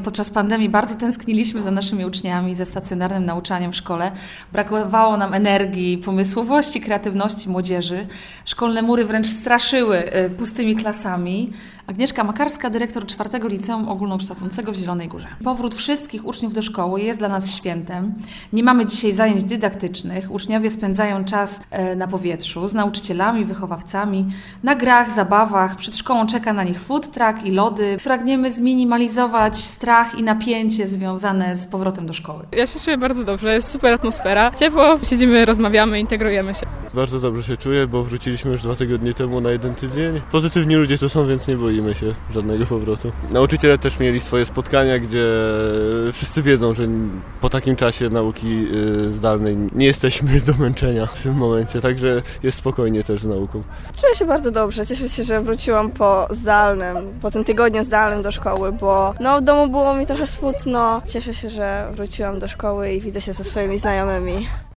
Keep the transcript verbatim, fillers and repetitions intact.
Podczas pandemii bardzo tęskniliśmy za naszymi uczniami, ze stacjonarnym nauczaniem w szkole. Brakowało nam energii, pomysłowości, kreatywności młodzieży. Szkolne mury wręcz straszyły pustymi klasami. Agnieszka Makarska, dyrektor czwartego Liceum Ogólnokształcącego w Zielonej Górze. Powrót wszystkich uczniów do szkoły jest dla nas świętem. Nie mamy dzisiaj zajęć dydaktycznych. Uczniowie spędzają czas na powietrzu z nauczycielami, wychowawcami, na grach, zabawach. Przed szkołą czeka na nich food truck i lody. Pragniemy zminimalizować strach i napięcie związane z powrotem do szkoły. Ja się czuję bardzo dobrze, jest super atmosfera. Ciepło, siedzimy, rozmawiamy, integrujemy się. Bardzo dobrze się czuję, bo wróciliśmy już dwa tygodnie temu na jeden tydzień. Pozytywni ludzie tu są, więc nie boimy się żadnego powrotu. Nauczyciele też mieli swoje spotkania, gdzie wszyscy wiedzą, że po takim czasie nauki zdalnej nie jesteśmy do męczenia w tym momencie, także jest spokojnie też z nauką. Czuję się bardzo dobrze, cieszę się, że wróciłam po zdalnym, po tym tygodniu zdalnym do szkoły, bo no, w domu było mi trochę smutno. Cieszę się, że wróciłam do szkoły i widzę się ze swoimi znajomymi.